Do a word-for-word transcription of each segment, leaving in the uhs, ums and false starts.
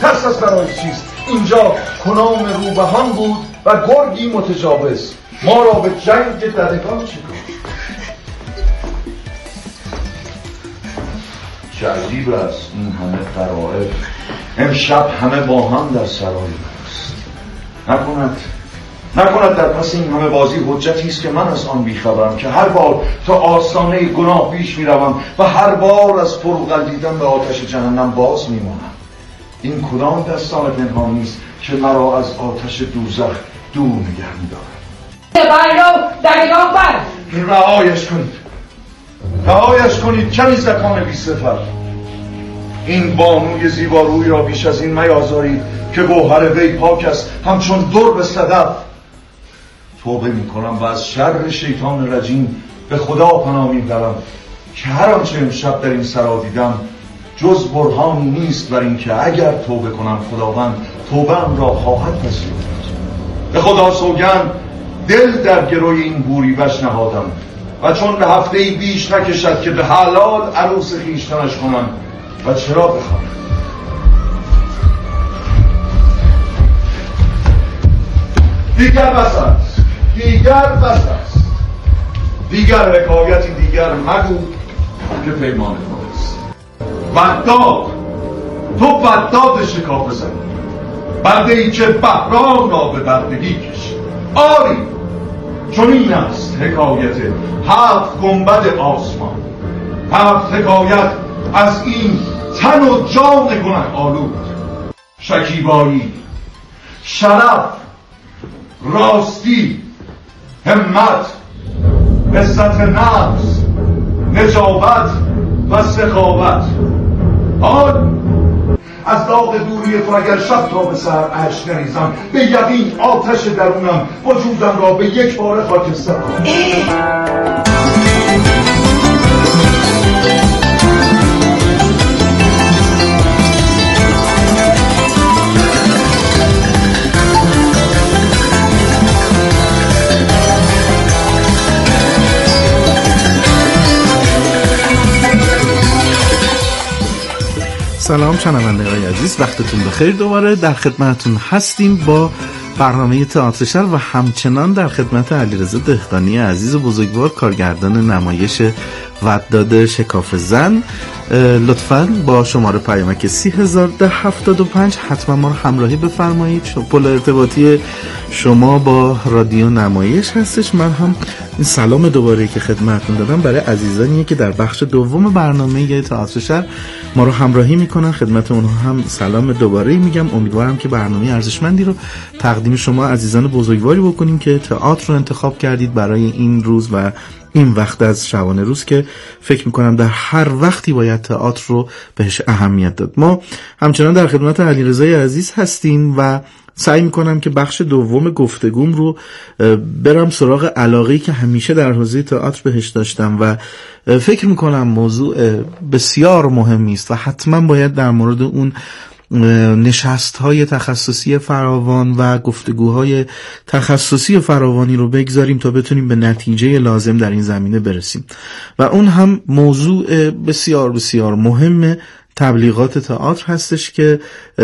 ترس از برای چیست؟ اینجا کنام روبهان بود و گرگی متجاوز. ما را به جنگ ددگان چیکار؟ چه عجیب است این همه قرائب امشب همه با هم در سرای است. نکند نکند در پس این همه بازی حجتی است که من از آن بیخبرم، که هر بار تا آستانه گناه پیش میروم و هر بار از فروغ دیدن به آتش جهنم باز میمانم. این کدام دستان پنهانی است که مرا از آتش دوزخ دور نگه می‌دارد؟ برو دریغان بر رعایش کنید رعایش کنید کمی زکان بی صفر. این بانوی زیباروی را بیش از این میازارید که گوهر وی پاک است همچون در به صدف. توبه می کنم و از شر شیطان رجیم به خدا پناه می برم که هر آنچه امشب در این سرا دیدم جز برهانی نیست بر این که اگر توبه کنم خداوند توبه‌ام را خواهد پذیرفت. به خدا سوگند دل در گروی این بوری وش نهادم و چون به هفته‌ای بیش نکشد که به حلال عروس خویشتنش کنم و چرا بخوام. دیگر بس است دیگر بس است دیگر حکایتی دیگر مگو که پیمان توست. بدداد تو بدداد شکاف زنی، بنده ای که بحران را به بردگی کشی. آری چون این است حکایت هفت گنبد آسمان، هفت حکایت از این تن و جان گنه آلود. شکیبایی، شرف، راستی، همت، عزت نفس، نجابت و سخاوت. آن از داغ دوری تو اگر شب تا به سر اشک نریزم، به یقین آتش درونم وجودم را به یک بار خاکستر کنم. سلام شنوندگان عزیز، وقتتون بخیر. دوباره در خدمتتون هستیم با برنامه تئاتر شهر و همچنان در خدمت علیرضا دهقانی عزیز و بزرگوار، کارگردان نمایش وداد شکاف زن. لطفاً با شماره پیامک سی هزار ده هفتاد و پنج حتما ما رو همراهی بفرمایید. پل ارتباطی شما با رادیو نمایش هستش. من هم این سلام دوباره که خدمتتون دادم برای عزیزانیه که در بخش دوم برنامه تئاتر شهر ما رو همراهی میکنن. خدمت اونها هم سلام دوباره میگم. امیدوارم که برنامه ارزشمندی رو تقدیم شما عزیزان بزرگواری بکنیم که تئاتر رو انتخاب کردید برای این روز و این وقت از شبانه روز که فکر میکنم در هر وقتی باید تئاتر رو بهش اهمیت داد. ما همچنان در خدمت علیرضای عزیز هستیم و سعی میکنم که بخش دوم گفتگوم رو برم سراغ علاقه‌ای که همیشه در حوزه تئاتر بهش داشتم و فکر میکنم موضوع بسیار مهمی است و حتما باید در مورد اون نشست‌های تخصصی فراوان و گفتگوهای تخصصی فراوانی رو بگذاریم تا بتونیم به نتیجه لازم در این زمینه برسیم و اون هم موضوع بسیار بسیار مهم تبلیغات تئاتر هستش که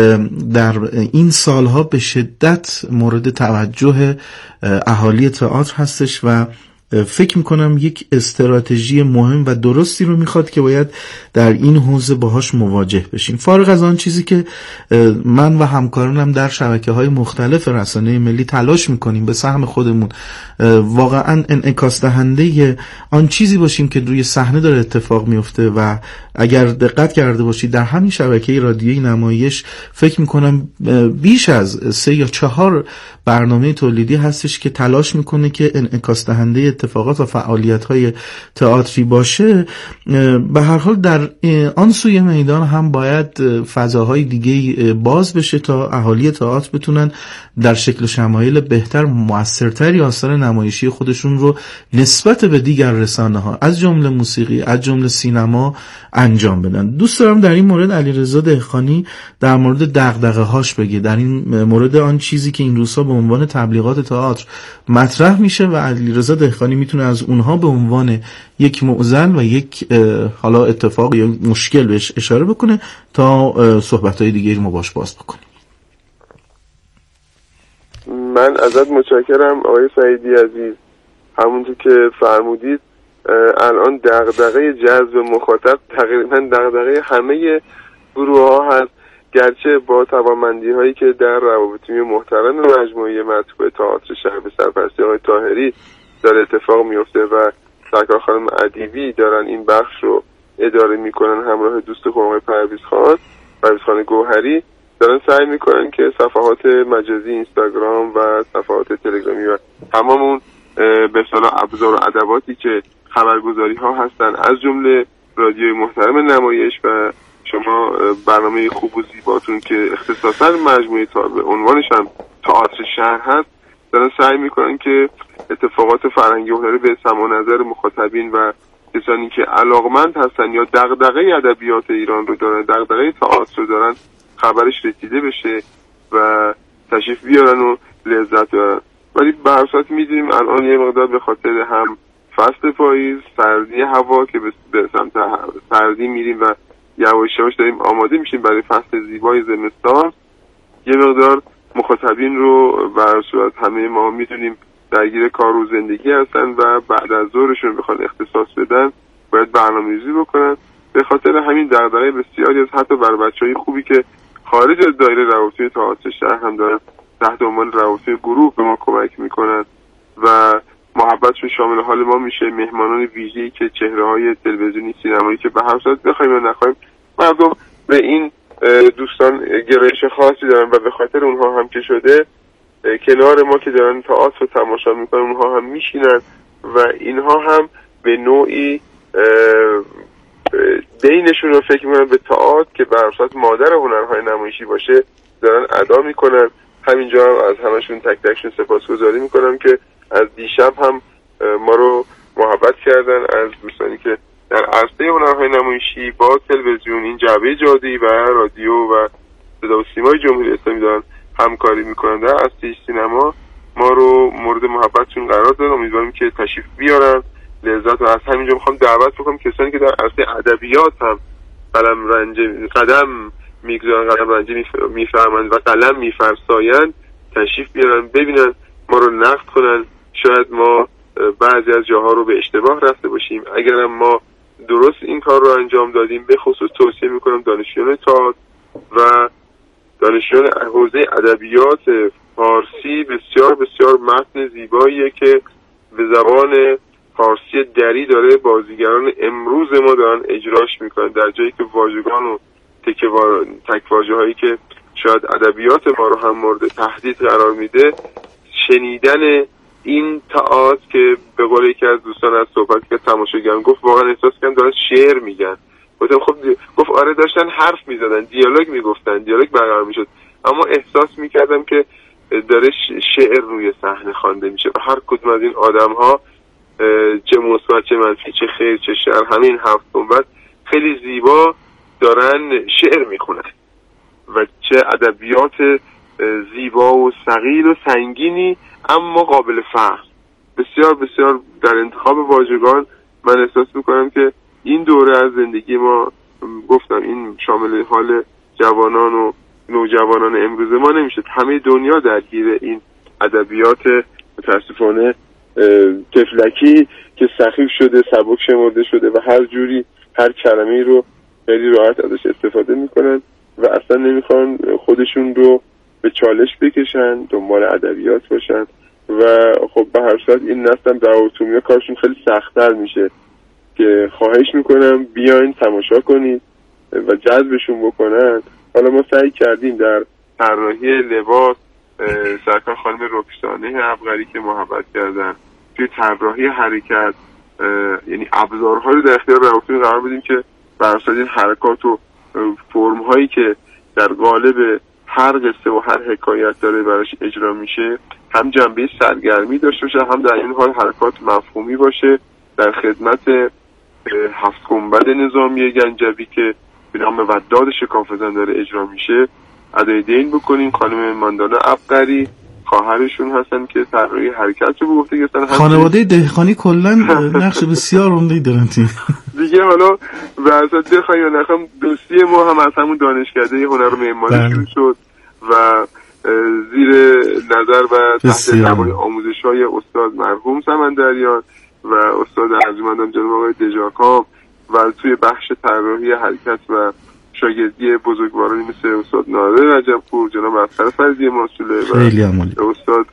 در این سالها به شدت مورد توجه اهالی تئاتر هستش و فکر میکنم یک استراتژی مهم و درستی رو میخواد که باید در این حوزه باهاش مواجه بشیم. فارغ از آن چیزی که من و همکارانم در شبکه‌های مختلف رسانه ملی تلاش میکنیم به سهم خودمون واقعا انعکاس دهنده آن چیزی باشیم که روی صحنه داره اتفاق میفته و اگر دقت کرده باشید در همین شبکه رادیویی نمایش فکر میکنم بیش از سه یا چهار برنامه تولیدی هستش که تلاش میکنه که انعکاس دهنده اتفاقات و فعالیت‌های تئاتری باشه. به هر حال در آن سوی میدان هم باید فضاهای دیگه باز بشه تا اهالی تئاتر بتونن در شکل و شمایل بهتر موثرتری آثار نمایشی خودشون رو نسبت به دیگر رسانه‌ها از جمله موسیقی از جمله سینما انجام بدن. دوست دارم در این مورد علیرضا دهقانی در مورد دغدغه‌هاش بگه، در این مورد آن چیزی که این روزها به عنوان تبلیغات تئاتر مطرح میشه و علیرضا دهقانی دوستانی میتونه از اونها به عنوان یک معضل و یک حالا اتفاق یا مشکل بهش اشاره بکنه تا صحبت‌های دیگه ما باش باز بکنیم. من ازت متشکرم آقای سعیدی عزیز. همونطور که فرمودید الان دغدغه جذب مخاطب تقریبا دغدغه همه گروه ها هست، گرچه با توانمندی هایی که در روابط محترم مجموعه مطبوع تئاتر شهر به سرپرستی آقای طاهری داره اتفاق میفته و سرکار خانم ادیبی دارن این بخش رو اداره میکنن همراه دوست خوب آقای پرویز خان پرویز خان گوهری، دارن سعی میکنن که صفحات مجازی اینستاگرام و صفحات تلگرامی و تمام اون به اصطلاح ابزار و ادواتی که خبرگزاری ها هستن از جمله رادیوی محترم نمایش و شما برنامه خوب و زیباتون که اختصاصا مجموعه تا به عنوانش هم تئاتر شهر هست، دارن سعی میکنن که اتفاقات فرهنگی و هنری به سمع و نظر مخاطبین و کسانی که علاقمند هستن یا دغدغه ادبیات ایران رو دارن، دغدغه تئاتر رو دارن، خبرش رسیده بشه و تشریف بیارن و لذت ببرن. ولی به هر صورت میدونیم الان یه مقدار به خاطر هم فصل پاییز، سردی هوا که به سمت سردی میریم و یواش یواش داریم آماده میشیم برای فصل زیبای زمستان، یه مقدار مخاطبین رو به هر صورت همه ما میدونیم درگیر کار و زندگی هستن و بعد از ظهرشون بخوان اختصاص بدن باید برنامه‌ریزی بکنن. به خاطر همین دغدغه بسیاری از حتی برای بچهای خوبی که خارج از دایره روابط تئاتر شهر هم دارن تحت عنوان روابط گروه به ما کمک میکنن و محبتشون شامل حال ما میشه. مهمانان ویژه‌ای که چهره‌های تلویزیونی سینمایی که به هر صورت بخوایم یا نخوایم مردم به این دوستان گرایش خاصی دارن و به خاطر اونها هم که شده کنار ما که دارن تئاتر رو تماشا میکنن اونها هم میشینن و اینها هم به نوعی دینشون رو فکر میکنن به تئاتر که به هر صورت مادر هنرهای نمایشی باشه دارن ادا میکنن. همینجا از همشون تک تکشون سپاسگزاری میکنم که از دیشب هم ما رو محبت کردن، از دوستانی که در عرصه هنرهای نمایشی با تلویزیون این جعبه جادویی و رادیو و صدا و سیمای جمهوری اسلامی دارن همکاری میکنن. در عرصه سینما ما رو مورد محبتشون قرار دادن، امیدواریم که تشریف بیارن لذت. و از همینجا میخوام دعوت بکنم کسانی که در عرصه ادبیات هم قلم رنج قدم میگذارن، قلم رنجی میفرمند و قلم میفرسایند، تشریف بیارن ببینن، ما رو نقد کنن. شاید ما بعضی از جاها رو به اشتباه رفته باشیم، اگرم ما درست این کار رو انجام دادیم. به خصوص توصیه میکنم دانشجویان تئاتر و دانشجویان حوزه ادبیات فارسی، بسیار بسیار متن زیباییه که به زبان فارسی دری داره بازیگران امروز ما دارن اجراش میکنن، در جایی که واژگان و تک واژه هایی که شاید ادبیات ما رو هم مورد تهدید قرار میده، شنیدن این تئاتر که به قول یکی از دوستان از صحبت که تماشاگران گفت واقعا احساس کردم دارن شعر میگن. گفتم خب گفت آره داشتن حرف میزدن، دیالوگ میگفتن، دیالوگ برقرار میشد، اما احساس میکردم که داره شعر روی صحنه خوانده میشه و هر کدوم از این آدم ها چه مثبت چه منفی چه خیر چه شر همین هفت گنبد خیلی زیبا دارن شعر میخونن و چه ادبیات زیبا و ثقیل و سنگینی اما قابل فهم. بسیار بسیار در انتخاب واژگان من احساس میکنم که این دوره از زندگی ما، گفتم این شامل حال جوانان و نوجوانان امروز ما نمیشه، همه دنیا درگیر این ادبیات متاسفانه تفلکی که سخیف شده، سبک شمرده شده و هر جوری هر کلمه‌ای رو خیلی راحت ازش استفاده میکنن و اصلا نمیخوان خودشون رو به چالش بکشن، دنبال ادبیات باشن و خب به هر صورت این نسل در اتومیا کارشون خیلی سخت‌تر میشه که خواهش میکنم بیاین تماشا کنید و جذبشون بکنن. حالا ما سعی کردیم در طراحی لباس سرکار خانم رکسانه عبقری که محبت کردن توی طراحی حرکت، یعنی ابزارهایی رو در اختیار روابطی قرار بدیم که بر اساس این حرکات و فرم‌هایی که در قالب هر قصه و هر حکایت داره براش اجرا میشه هم جنبه سرگرمی داشته باشه، هم در این حال حرکات مفهومی باشه در خدمت هفت گنبد نظامی گنجوی که به نام وداد شکافزن داره اجرا میشه. ادای دین بکنیم خانم ماندانا عبقری خواهرشون هستن که طراحی حرکت رو به عهده گرفتن. خانواده دهقانی کلا نقش بسیار عمده‌ای دارن دیگه. حالا واسه دهقانی یا نخوام دوستی ما هم از همون دانشکده هنر و معماری شروع شد و زیر نظر و تحت نوای آموزش‌های استاد مرحوم سمندریان و استاد ارجمندم جناب آقای دژاکام و توی بخش طراحی حرکت و شاگردی بزرگوارانی مثل استاد نادر رجبپور، جناب اصغر فرزی ماسوله و استاد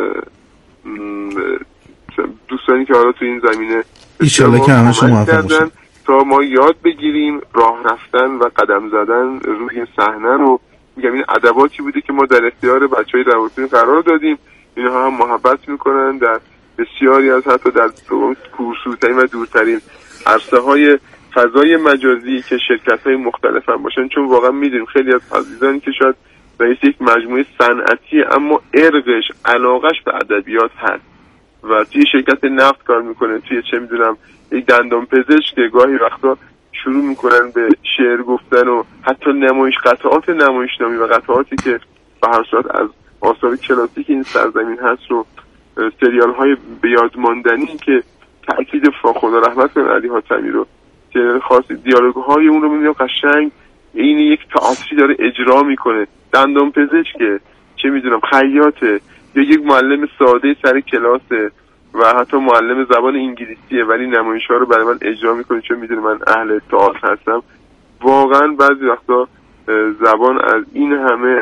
دوستانی که حالا توی این زمینه ایشالله که همه شما موفق باشید تا ما یاد بگیریم راه رفتن و قدم زدن روی این صحنه رو. میگم این ادواتی بوده که ما در اختیار بچهای روابطی قرار دادیم. اینها هم محبت میکنن در بسیاری از حتی در کورسوترین و دورترین عرصه های فضای مجازی که شرکت های مختلف هم باشن، چون واقعا میدونیم خیلی از عزیزانی که شاید رئیس یک مجموعه صنعتی اما ارقش علاقش به ادبیات هست و توی شرکت نفت کار میکنه، توی چه میدونم یک دندان پزشک که گاهی وقتا شروع میکنن به شعر گفتن و حتی نمایش قطعات نمایشنامی و قطعاتی که به هر صورت از آثار کلاسیک این سرزمین هست رو سریال های بیاد ماندنی که تأکید خدا رحمت کنه علی حاتمی رو که خاصی دیالوگ های اون رو میبینیم قشنگ این یک تئاتری داره اجرا میکنه. دندان پزشکه، چه میدونم خیاطه، یا یک معلم ساده سر کلاسه و حتی معلم زبان انگلیسیه ولی نمایش ها رو برای من اجرا میکنه چون میدونه من اهل تئاتر هستم. واقعا بعضی وقتا زبان از این همه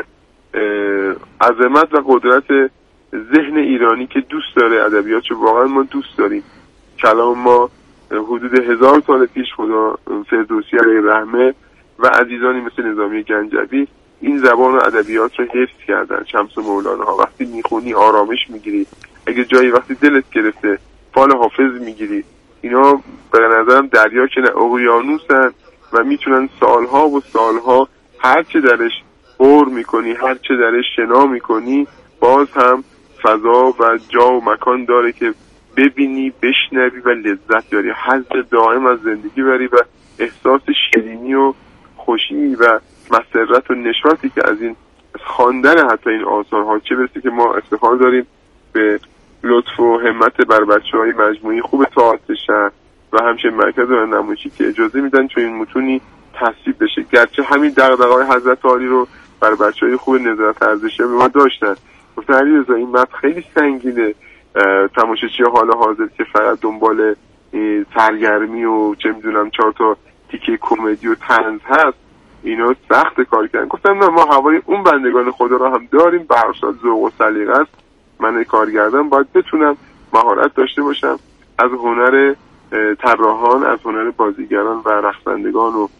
عظمت و قدرت ذهن ایرانی که دوست داره ادبیات رو واقعا ما دوست داریم. کلام ما حدود هزار سال پیش خدا فردوسی علیه رحمه و عزیزانی مثل نظامی گنجوی این زبان و ادبیات رو حفظ کردن. شمس مولانا ها وقتی میخونی آرامش میگیری، اگه جایی وقتی دلت گرفته فال حافظ میگیری. اینا به نظرم دریا که نه اقیانوسن و میتونن سالها و سالها هرچه درش غور میکنی، هرچه درش شنا میکنی، باز هم فضا و جا و مکان داره که ببینی، بشنوی و لذت بری، حظ دائم از زندگی بری و احساس شیرینی و خوشی و مسرت و نشاطی که از این خواندن حتی این آثارها چه برسه که ما افتخار داریم به لطف و همت بر بچه‌های مجموعی خوب تئاتر شهر و همچنین مرکز نمایشی که اجازه میدن چون این متونی تصویب بشه. گرچه همین دغدغه‌های حضرت عالی رو بر بچه‌های خوب نظارت ارزشی به ما داشتن، گفتن علیرضا این متن خیلی سنگینه، تماشاچی حال حاضر که فقط دنبال سرگرمی و چه میدونم چهار تا تیکه کمدی و طنز هست اینا سخت کار کردن. گفتم نه، ما هوای اون بندگان خدا رو هم داریم، به هر حال ذوق و سلیقه است. من کارگردان باید بتونم مهارت داشته باشم از هنر طراحان، از هنر بازیگران و رقصندگان و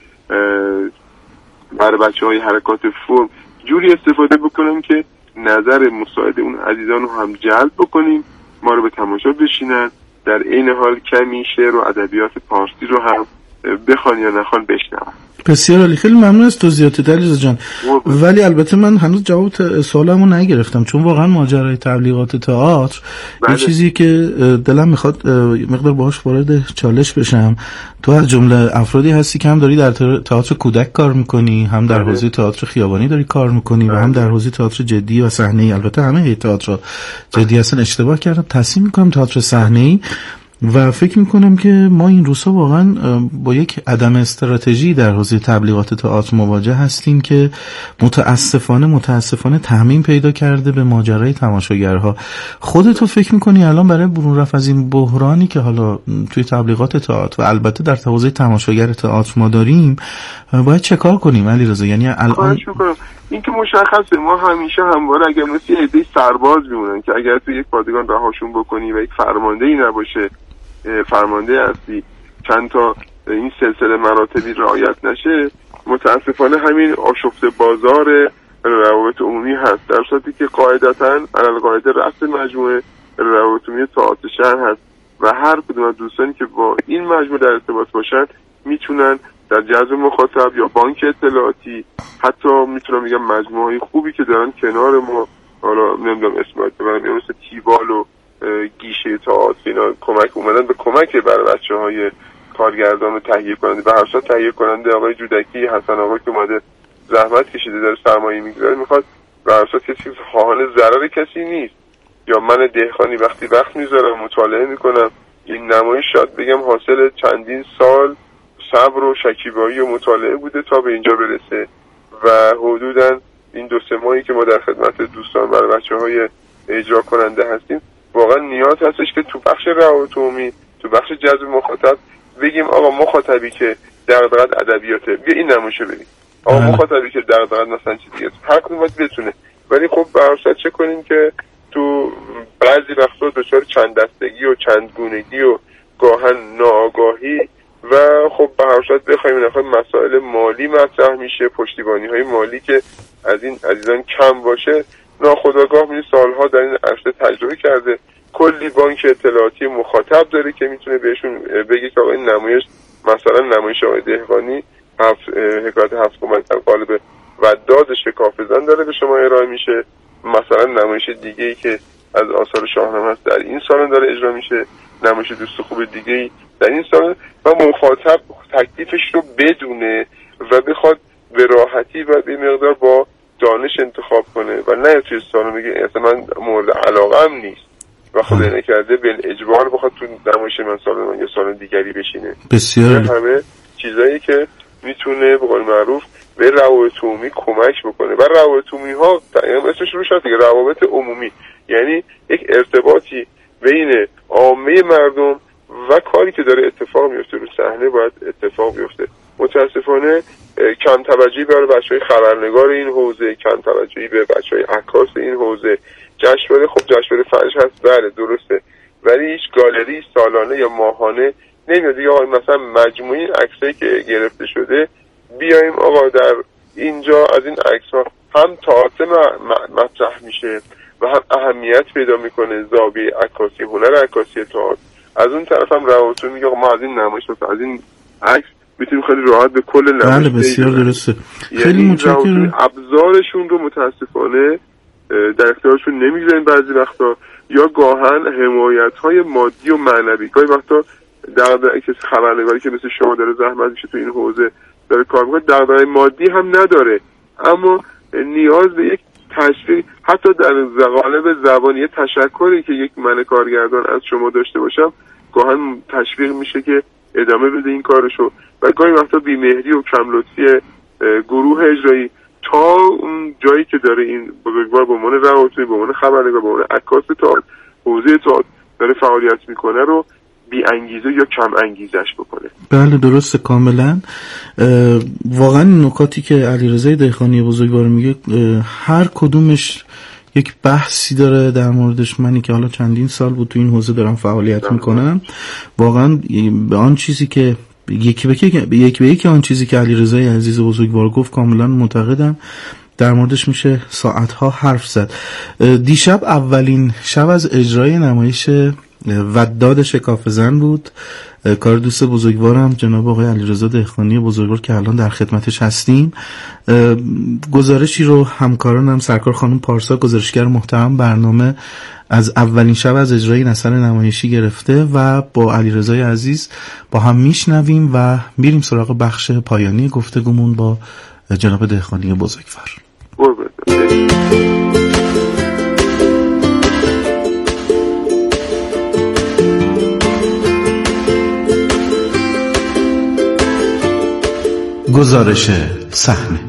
برای بچه‌های حرکات فرم جوری استفاده بکنم که نظر مساعد اون عزیزان رو هم جلب بکنیم، ما رو به تماشا بشینن، در این حال کمی شعر و ادبیات پارسی رو هم بخوان یا نخوان بشنون. بسیار عالی، خیلی ممنون از توضیحاتت علیرضا جان. ولی البته من هنوز جواب سوالمو نگرفتم، چون واقعا ماجرای تبلیغات تئاتر یه چیزی که دلم میخواد مقدار باهاش وارد چالش بشم. تو از جمله افرادی هستی که هم داری در تئاتر کودک کار میکنی، هم در حوزه تئاتر خیابانی داری کار میکنی و هم در حوزه تئاتر جدی و صحنه‌ای. البته همه تئاتر جدی هستن، اشتباه کردم، تصمیم میکنم تئاتر صحنه‌ای و فکر میکنم که ما این روزها واقعا با یک عدم استراتژی در حوزه تبلیغات تئاتر مواجه هستیم که متاسفانه متاسفانه تعمیم پیدا کرده به ماجرای تماشاگرها. خودتو فکر میکنی الان برای برون رفت از این بحرانی که حالا توی تبلیغات تئاتر و البته در حوزه تماشاگر تئاتر ما داریم باید چه کار کنیم علیرضا؟ یعنی الان این که مشخصه ما همیشه همواره اگر مثل یه عده سرباز میمونن که اگر تو یک پادگان رهاشون بکنی و یک فرماندهی نباشه، فرمانده اصلی چند تا این سلسله مراتبی رعایت نشه، متاسفانه همین آشفته بازار روابط عمومی هست، در صورتی که قاعدتاً علل قاعده رأس مجموعه روابط عمومی تئاتر شهر هست و هر کدوم از دوستانی که با این مجموعه در ارتباط باشن میتونن در جذب مخاطب یا بانک اطلاعاتی، حتی میتونم بگم مجموعه خوبی که دارن کنار ما، حالا نمیدونم اسمش ببرم، مثل تیوال و گیشه تئاتر اینا کمک اومدن به کمک برای بچه‌های کارگردان و تهیه کننده، به هر حال تهیه کننده آقای جودکی حسن آقا که اومده زحمت کشیده داره سرمایه میگذاره، میخواد بر اساس کسی خواهان ضرر کسی نیست. یا من دهقانی وقتی وقت میذارم مطالعه میکنم، این نمایش شاید بگم حاصل چندین سال صبر و شکیبایی و مطالعه بوده تا به اینجا برسه و حدوداً این دو سه ماهی که ما در خدمت دوستان و بچه‌های اجرا کننده هستیم واقعا نیاز هستش که تو بخش روابط عمومی، تو بخش جذب مخاطب بگیم آقا مخاطبی که دغدغه ادبیاته بیا این نمایش بریم، آقا مخاطبی که دغدغه مثلا چیز دیگه هر کدوم باید بتونه. ولی خب به هر صورت چه کنیم که تو بعضی وقتا دچار چند دستگی و چند گونگی و گاهن ناآگاهی و خب به هر صورت بخوایم نخوایم مسائل مالی مطرح میشه، پشتیبانی‌های مالی که از این عزیزان کم باشه، ناخودآگاه می سالها در این عرصه تجربه کرده. کلی بانک اطلاعاتی مخاطب داره که میتونه بهشون بگه که آقا این نمایش مثلا نمایش آقای دهقانی هفت حکایت هفت کمک در قالب وداد شکافزن داره به شما ارائه میشه، مثلا نمایش دیگه ای که از آثار شاهنامه هست در این سالن داره اجرا میشه، نمایش دوست خوب دیگه ای در این سالن و مخاطب تکلیفش رو بدونه و بخواد به راحتی و به مقدار با دانش انتخاب کنه و نه توی سالن بگه اصلا من مورد علاقه هم نیست و خود نکرده به اجبار بخواد تو نمایش من سالن من یا سالن دیگری بشینه. بسیار همه چیزایی که میتونه به قول معروف به روابط عمومی کمک بکنه و روابط عمومی ها اسمش روش هست دیگه، روابط عمومی یعنی یک ارتباطی بین عامه مردم و کاری که داره اتفاق میفته رو صحنه باید اتفاق بیفته. متاسفانه کم توجهی برای بچهای خبرنگار این حوزه، کم توجهی به بچهای عکاس این حوزه. جشنواره خب جشنواره فجر هست بله درسته، ولی هیچ گالری سالانه یا ماهانه نمیاد دیگه آقا مثلا مجموعه این عکسایی که گرفته شده بیایم آقا در اینجا از این عکس‌ها هم تئاتر مطرح میشه و هم اهمیت پیدا میکنه زاویه عکاسی، هنر عکاسی تئاتر. از اون طرف هم روابط میگه آقا ما از این نمایش مثلا از این عکس میتونیم خیلی راحت به کل نمایش. بله بسیار درسته. خیلی متشکرم. ابزارشون رو متاسفانه در اختیارشون نمیگذاریم بعضی وقتا، یا گاهن حمایت‌های مادی و معنوی. گاهی وقتا دغدغه کسی خبرنگاری که مثل شما داره زحمت میشه تو این حوزه داره کار میکنه دغدغه مادی هم نداره، اما نیاز به یک تشویق حتی در قالب زبانی تشکری که یک من کارگردان از شما داشته باشم گاهن تشویق میشه که ادامه بده این کارشو و گاهی وقتا بی‌مهری و کم لطفی گروه اجرایی تا اون جایی که داره این بزرگوار به عنوان روابطی به عنوان خبرنگار به عنوان عکاس تئاتر حوزه تئاتر داره فعالیت میکنه رو بی انگیزه یا کم انگیزش بکنه. بله درسته کاملا. واقعا نکاتی که علیرضا دهقانی بزرگوار میگه هر کدومش یک بحثی داره در موردش. منی که حالا چندین سال بود تو این حوزه دارم فعالیت میکنم واقعا به آن چیزی که یکی به یکی یک به یک آن چیزی که علیرضا عزیز بزرگوار گفت کاملا معتقدم. در موردش میشه ساعتها حرف زد. دیشب اولین شب از اجرای نمایش وداد شکافزن بود، کار دوست بزرگوارم جناب آقای علیرضا دهقانی بزرگوار که الان در خدمتش هستیم. گزارشی رو همکارانم سرکار خانم پارسا گزارشگر محترم برنامه از اولین شب از اجرای این اثر نمایشی گرفته و با علیرضا عزیز با هم میشنویم و میریم سراغ بخش پایانی گفتگومون با جناب دهقانی بزرگوار. گزارش صحنه.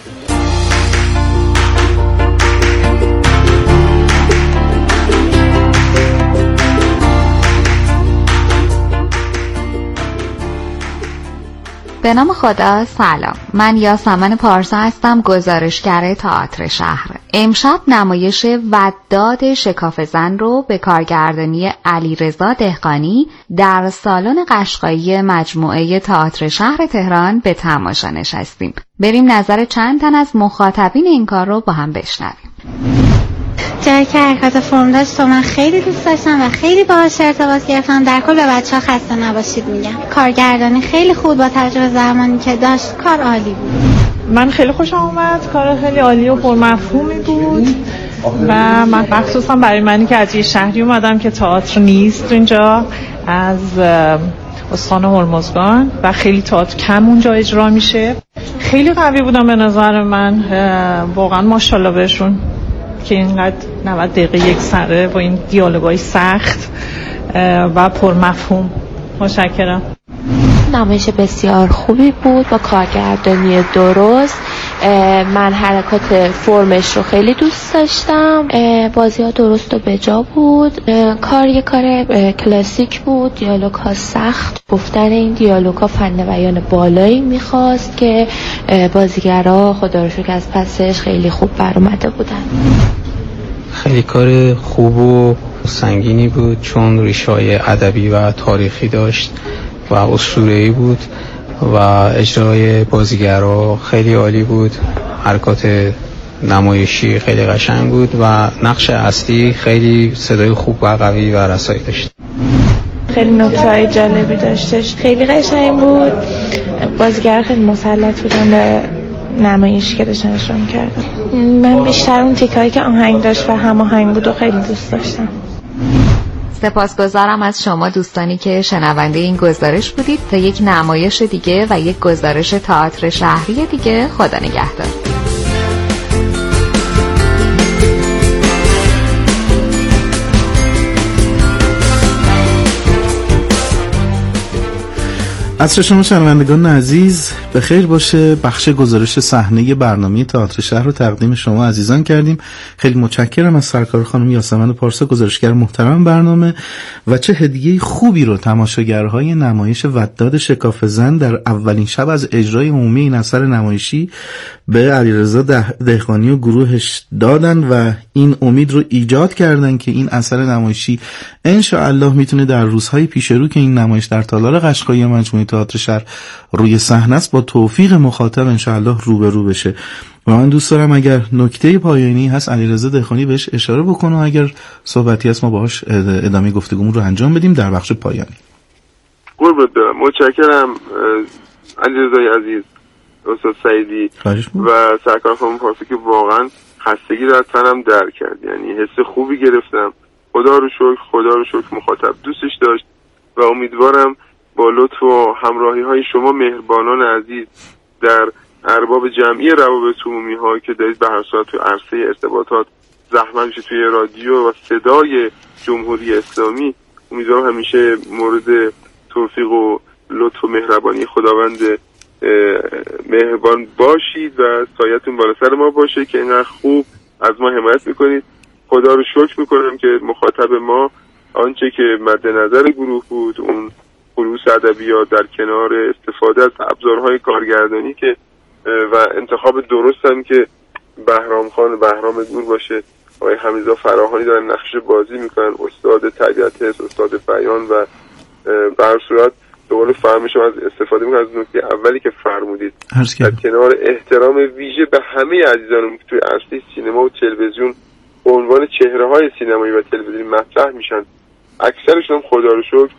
به نام خدا. سلام، من یاسمن پارسا هستم، گزارشگر تئاتر شهر. امشب نمایش وداد شکافزن رو به کارگردانی علیرضا دهقانی در سالن قشقایی مجموعه تئاتر شهر تهران به تماشا نشستیم. بریم نظر چند تن از مخاطبین این کار رو با هم بشنویم. جایی که حرکات فرم داشت و من خیلی دوست داشتم و خیلی باهاش ارتباط گرفتم. در کل به بچه‌ها خسته نباشید میگم. کارگردانی خیلی خوب با تجربه زمانی که داشت، کار عالی بود. من خیلی خوشم اومد، کار خیلی عالی و پرمفهومی بود و من مخصوصا برای منی که از یه شهری اومدم که تئاتر نیست اینجا، از استان هرمزگان و خیلی تئاتر کم اونجا اجرا میشه. خیلی قوی بودم به نظر من، واقعا ماشاءالله بهشون. که اینقدر نود دقیقه یک سره با این دیالوگای سخت و پرمفهوم. متشکرم. نمایش بسیار خوبی بود با کارگردانی درست. من حرکات فرمش رو خیلی دوست داشتم. بازی ها درست و بجا بود. کار یه کار کلاسیک بود. دیالوگ ها سخت. گفتن این دیالوگ ها فن بیان بالایی میخواست که بازیگرها خدا رو شکر از پسش خیلی خوب بر اومده بودن. خیلی کار خوب و سنگینی بود چون ریشه‌های ادبی و تاریخی داشت و اسطوره‌ای بود و اجرای بازیگرها خیلی عالی بود. حرکات نمایشی خیلی قشنگ بود و نقش اصلی خیلی صدای خوب و قوی و رسایی داشت. خیلی نکته‌های جالبی داشتش. خیلی قشنگ بود. بازیگر خیلی مسلط بودن به نمایشی که داشتن نشون کردن. من بیشتر اون تیکایی که آهنگ داشت و هماهنگ بود و خیلی دوست داشتم. سپاسگزارم از شما دوستانی که شنونده این گزارش بودید. تا یک نمایش دیگه و یک گزارش تئاتر شهری دیگه، خدا نگهدار. عصر شما شنوندگان عزیز به خیر باشه. بخش گزارش صحنه برنامه تئاتر شهر رو تقدیم شما عزیزان کردیم. خیلی متشکرم از سرکار خانم یاسمن پارسا، گزارشگر محترم برنامه، و چه هدیه خوبی رو تماشاگرهای نمایش وداد شکاف زن در اولین شب از اجرای عمومی این اثر نمایشی به علیرضا دهقانی و گروهش دادن و این امید رو ایجاد کردن که این اثر نمایشی ان شاء الله میتونه در روزهای پیش رو که این نمایش در تالار قشقایی مجموعه تئاتر شهر روی صحنه است با توفیق مخاطب ان شاء الله رو به رو بشه. و من دوست دارم اگر نکته پایانی هست علیرضا دهقانی بهش اشاره بکنه و اگر صحبتی هست ما باهاش ادامه گفتگومون رو انجام بدیم در بخش پایانی. قربت برم. متشکرم علیرضا عزیز، استاد سعیدی و سرکار خانم پارسا که واقعا خستگی رو از تنم در کرد. یعنی حس خوبی گرفتم. خدا رو شکر، خدا رو شکر مخاطب دوستش داشت و امیدوارم با لطف و همراهی های شما مهربانان عزیز در ارباب جمعی روابط عمومی ها که دارید به هر صورت تو عرصه ارتباطات زحمت میشه توی رادیو و صدای جمهوری اسلامی، امیدوارم همیشه مورد توفیق و لطف و مهربانی خداوند مهربان باشید و سایتون بالا سر ما باشه که اینقدر خوب از ما حمایت میکنید. خدا رو شکر میکنم که مخاطب ما آنچه که مد نظر گروه بود، اون خلوص ادبیات در کنار استفاده از ابزارهای کارگردانی که و انتخاب درست هم که بهرام خان بهرام دور باشه، آقای حمیدرضا فراهانی دارن نقش بازی میکنن، استاد طبیعت حس، استاد بیان و به هر صورت دوباره فهمشم از استفاده میکنم از نکته اولی که فرمودید در کنار احترام ویژه به همه عزیزانم که توی عرصه سینما و تلویزیون به عنوان چهره های سینمایی و تلویزیونی مطرح میشن، اکثرشون خدا رو شکر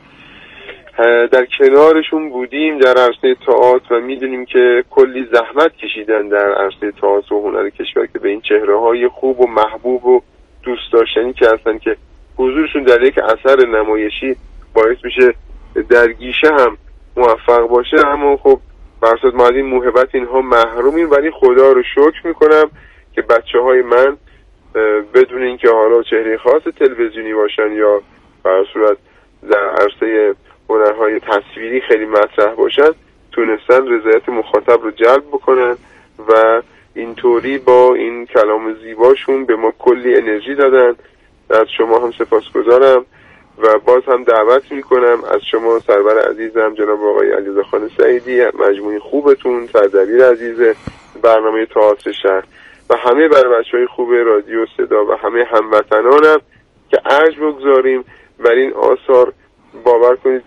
در کنارشون بودیم در عرصه تئاتر و میدونیم که کلی زحمت کشیدن در عرصه تئاتر و هنر کشور که به این چهره های خوب و محبوب و دوست داشتنی که هستن که حضورشون در یک اثر نمایشی باعث میشه در گیشه هم موفق باشه. اما خب برصد ما از این موهبت اینها محرومیم، ولی خدا رو شکر میکنم که بچه های من بدون اینکه حالا چهره خاص تلویزیونی باشن یا بر صورت در عرصه هنرهای تصویری خیلی مطرح باشن، تونستن رضایت مخاطب رو جلب بکنن و اینطوری با این کلام زیباشون به ما کلی انرژی دادن. از شما هم سپاسگزارم و باز هم دعوت میکنم از شما سرور عزیزم جناب آقای علیرضا خان سعیدی، مجموعه خوبتون، سردبیر عزیز برنامه تئاتر شهر و همه بر بچهای خوب رادیو صدا و همه هموطنانم که ارج بگذاریم بر این آثار. باور کنید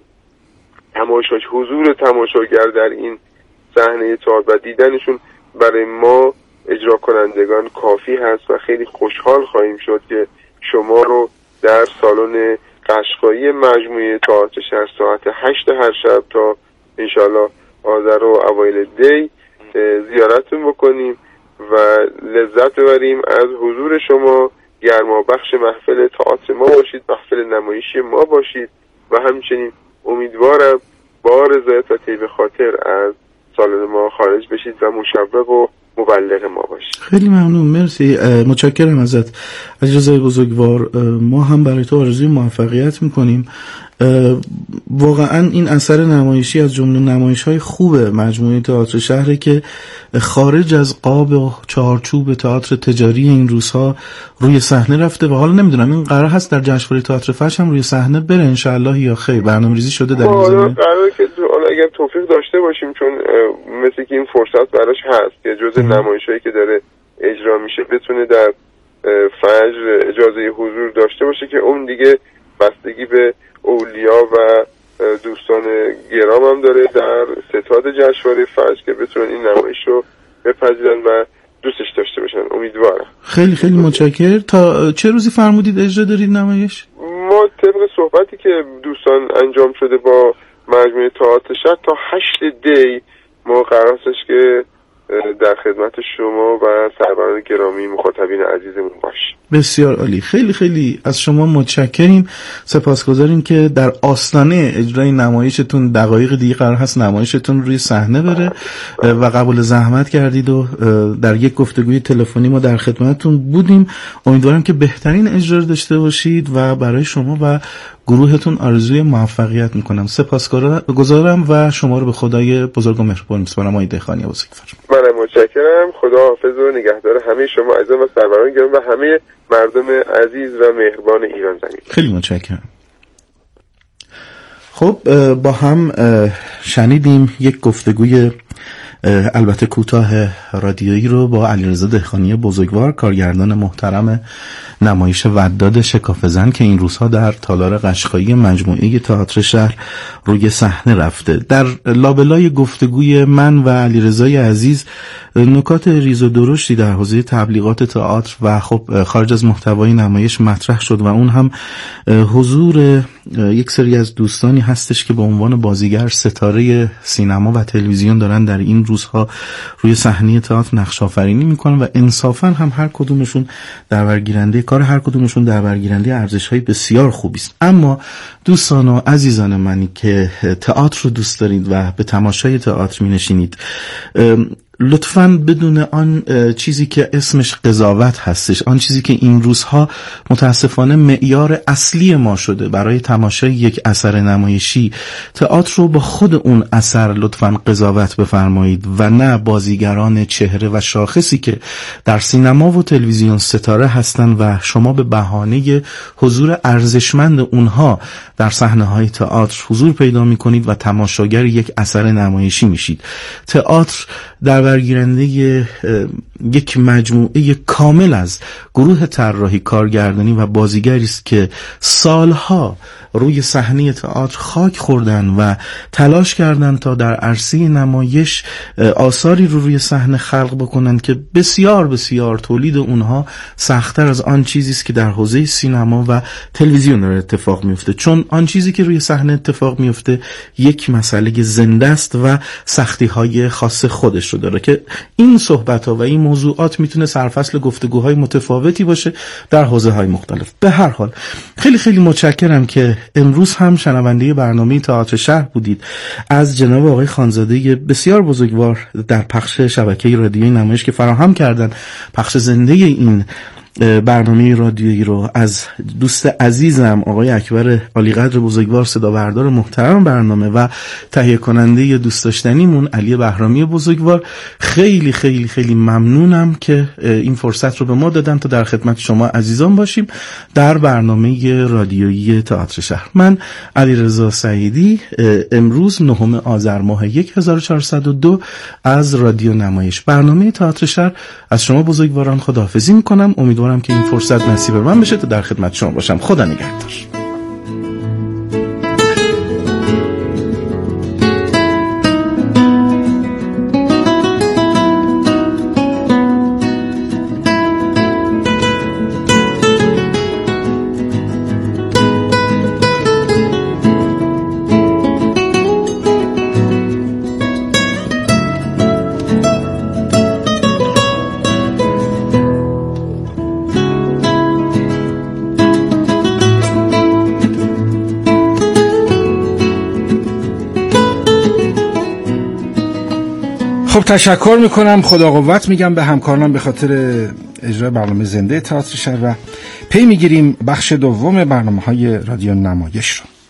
تماشاش حضور تماشاگر در این صحنه تئاتر و دیدنشون برای ما اجرا کنندگان کافی هست و خیلی خوشحال خواهیم شد که شما رو در سالن قشقایی مجموعه تئاتر شهر ساعت هشت هر شب تا انشالله آذر و اوایل دی زیارتتون بکنیم و لذت ببریم از حضور شما. گرما بخش محفل تئاتر ما باشید، محفل نمایشی ما باشید و همچنین امیدوارم با رضایت و طیب خاطر از سالن ما خارج بشید و مشوق و مبلغ ما باشی. خیلی ممنون، مرسی، متشکرم ازت علیرضا بزرگوار. ما هم برای تو آرزوی موفقیت میکنیم. واقعا این اثر نمایشی از جمله نمایش‌های خوب مجموعه تئاتر شهر که خارج از قاب و چارچوب تئاتر تجاری این روزها روی صحنه رفته و حالا نمیدونم این قرار هست در جشنواره تئاتر فجر هم روی صحنه بره انشالله یا خیر، برنامه‌ریزی شده در این زمینه؟ قراره که اگر توفیق داشته باشیم، چون مثل که این فرصت براش هست که جزء نمایشایی که داره اجرا میشه بتونه در فجر اجازه حضور داشته باشه که اون دیگه بستگی به اولیا و دوستان گرام هم داره در ستاد جشنواره فجر که بتونن این نمایش رو بپذیرن و دوستش داشته باشن. امیدوارم. خیلی خیلی متشکرم. تا چه روزی فرمودید اجرا دارید نمایش؟ ما طبق صحبتی که دوستان انجام شده با مجموعه تئاتر شهر تا هشت دی ما قرار هستش که در خدمت شما و سروران گرامی مخاطبین عزیزمون باشیم. بسیار عالی، خیلی خیلی از شما متشکریم، سپاسگزاریم که در آستانه اجرای نمایشتون دقایق دیگه قرار هست نمایشتون روی صحنه بره و قبول زحمت کردید و در یک گفتگوی تلفنی ما در خدمتتون بودیم. امیدوارم که بهترین اجرا داشته باشید و برای شما و گروهتون آرزوی موفقیت میکنم. سپاسگزارم و شما رو به خدای بزرگ و مهربان میسپارم. آقای دهقانی بزرگوار. من متشکرم. خدا حافظ و نگهدار همه شما عزیزان و سروران گرامی و همه مردم عزیز و مهربان ایران زمین. خیلی متشکرم. خب با هم شنیدیم یک گفتگوی البته کوتاه رادیویی رو با علیرضا دهقانی بزرگوار، کارگردان محترم نمایش وداد شکافه زن که این روزها در تالار قشقایی مجموعه تئاتر شهر روی صحنه رفته. در لابلای گفتگوی من و علیرضا عزیز نکات ریز و درشتی در حوزه تبلیغات تئاتر و خب خارج از محتوای نمایش مطرح شد و اون هم حضور یک سری از دوستانی هستش که به عنوان بازیگر ستاره سینما و تلویزیون دارن در این روزها روی صحنه تئاتر نقش آفرینی میکنن و انصافا هم هر کدومشون در برگیرنده کار هر کدومشون در برگیرنده ارزش‌های بسیار خوبی است. اما دوستان و عزیزان منی که تئاتر رو دوست دارید و به تماشای تئاتر می‌نشینید، لطفاً بدون آن چیزی که اسمش قضاوت هستش، آن چیزی که این روزها متاسفانه معیار اصلی ما شده برای تماشای یک اثر نمایشی، تئاتر رو با خود اون اثر لطفاً قضاوت بفرمایید و نه بازیگران چهره و شاخصی که در سینما و تلویزیون ستاره هستن و شما به بهانه حضور ارزشمند اونها در صحنه‌های تئاتر حضور پیدا می‌کنید و تماشاگر یک اثر نمایشی میشید. تئاتر در برگیرنده یک مجموعه کامل از گروه طراحی، کارگردانی و بازیگری است که سالها روی صحنه تئاتر خاک خوردن و تلاش کردن تا در عرصه نمایش آثاری رو روی صحنه خلق بکنن که بسیار بسیار تولید اونها سخت‌تر از آن چیزی است که در حوزه سینما و تلویزیون داره اتفاق میفته، چون آن چیزی که روی صحنه اتفاق میفته یک مسئله زنده است و سختی‌های خاص خودش رو داره که این صحبت‌ها و این موضوعات میتونه سرفصل گفتگوهای متفاوتی باشه در حوزه‌های مختلف. به هر حال خیلی خیلی متشکرم که امروز هم شنونده برنامه تئاتر شهر بودید. از جناب آقای خانزاده بسیار بزرگوار در پخش شبکه رادیویی نمایش که فراهم کردن پخش زنده این برنامه رادیویی رو، از دوست عزیزم آقای اکبر عالیقدر بزرگوار صدا بردار محترم برنامه و تهیه کننده دوست داشتنیمون علی بهرامی بزرگوار، خیلی خیلی خیلی ممنونم که این فرصت رو به ما دادن تا در خدمت شما عزیزان باشیم در برنامه رادیویی تئاتر شهر. من علیرضا سعیدی امروز نهم آذر ماه هزار و چهارصد و دو از رادیو نمایش برنامه تئاتر شهر از شما بزرگواران خداحافظی میکنم. امیدوارم که این فرصت نصیب من بشه تا در خدمت شما باشم. خدا نگهدار. خب تشکر میکنم، خدا قوت میگم به همکارانم به خاطر اجرای برنامه زنده تئاتر شهر و پی میگیریم بخش دوم برنامه‌های رادیو نمایش رو.